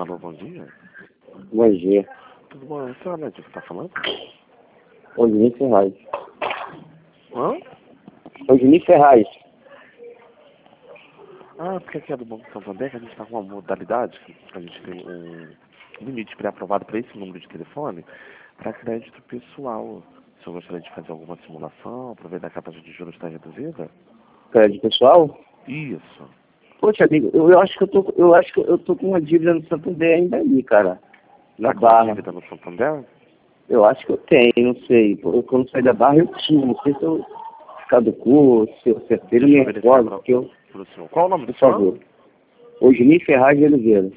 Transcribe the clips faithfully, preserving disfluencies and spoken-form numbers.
Alô, bom dia. Bom dia. Tudo bom? Esse é o médico que tá falando? Odinei Ferraz. Hã? Odinei Ferraz. Ah, porque aqui é do Banco Santander, que a gente tá com uma modalidade, a gente tem um limite pré-aprovado para esse número de telefone, para crédito pessoal. Se eu gostaria de fazer alguma simulação, aproveitar que a taxa de juros está reduzida? Crédito pessoal? Isso. Poxa, amigo, eu, eu acho que eu tô, eu acho que eu tô com uma dívida no Santander ainda ali, cara. Na Tá com a Barra. dívida no Santander? Eu acho que eu tenho, não sei. Eu, quando saí da Barra eu tinha, não sei se eu caducou, se eu acertei, não me Deixa eu verificar recordo, pra- porque eu, pro senhor. Qual o nome do por senhor? favor. Odinei Ferraz de Oliveira.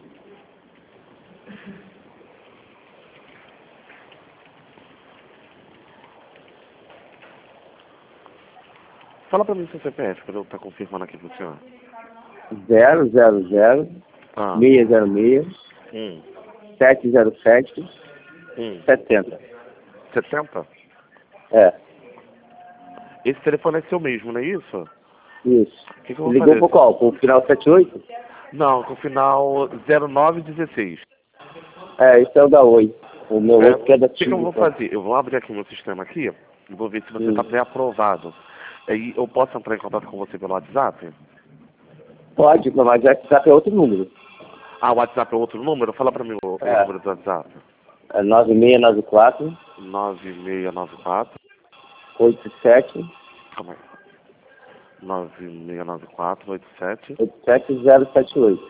Fala pra mim seu C P F, pra eu estar confirmando aqui pro senhor. zero zero zero Ah. seis zero seis Hum. sete zero sete Hum. setenta. setenta? É, Esse telefone é seu mesmo, não é isso? isso. O que, que eu vou Ligou fazer? por qual? Por final setenta e oito? Não, com o final zero nove dezesseis. É, esse é o da Oi. O meu É, outro que é da o que, que eu vou Tigo. fazer? Eu vou abrir aqui o meu sistema aqui e vou ver se você Hum. está pré-aprovado. Aí eu posso entrar em contato com você pelo WhatsApp? Pode, mas o WhatsApp é outro número. Ah, o WhatsApp é outro número? Fala pra mim o, o É, número do WhatsApp. é nove seis nove quatro nove seis nove quatro. oito sete Calma aí. nove seis nove quatro oito sete. oito sete zero sete oito.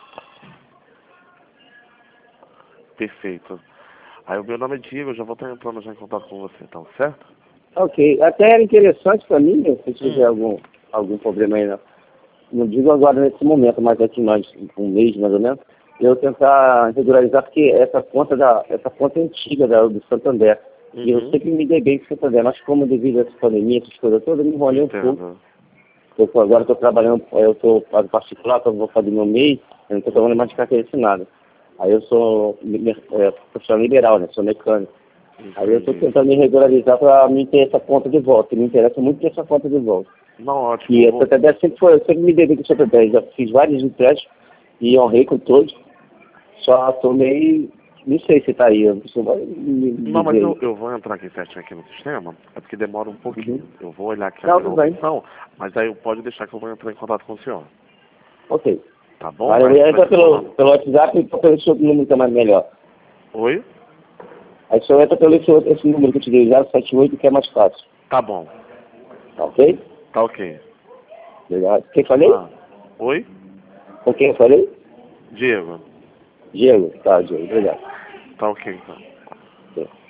Perfeito. Aí o meu nome é Diego, eu já vou estar entrando já em contato com você, então, certo? Ok, até era interessante para mim, né, se tiver Hum. algum, algum problema aí, não, não digo agora nesse momento, mas aqui nós, um mês mais ou menos, eu tentar regularizar, porque essa conta, da, essa conta é antiga da, do Santander. E eu Uhum. sempre me dei bem com o Santander, mas como devido a essa pandemia, essas coisas todas, eu me enrolei um pouco. Entendo. Eu tô- agora estou trabalhando, eu estou particular, então eu vou fazer meu mês, eu não estou trabalhando mais de carteira assinada. Aí eu sou é, profissional liberal, né? Sou mecânico. Aí eu estou Entendi. tentando me regularizar para me ter essa conta de volta. Me interessa muito ter essa conta de volta. Não, ótimo. E eu a vou- Santander sempre foi, eu sempre me dei com o Santander. Já fiz vários empréstimos e honrei com todos. Só estou meio, não sei se está aí. Eu preciso vai me Não, mas dizer eu, aí. eu vou entrar aqui certinho aqui no sistema, é porque demora um pouquinho. Uhum. Eu vou olhar aqui a Não, minha tudo bem. opção, mas aí pode deixar que eu vou entrar em contato com o senhor. Ok. Tá bom? Aí eu Aí você vai entro ter meu pelo, nome. pelo WhatsApp e pelo seu número que é mais melhor. Oi? Aí só entra pelo esse, outro- esse número que eu te dei, zero sete oito, que é mais fácil. Tá bom. Tá ok? Tá ok. Obrigado. Quem falei? Ah. Oi? Com quem eu falei? Diego. Diego. Tá, Diego. Obrigado. Tá ok, então. Ok.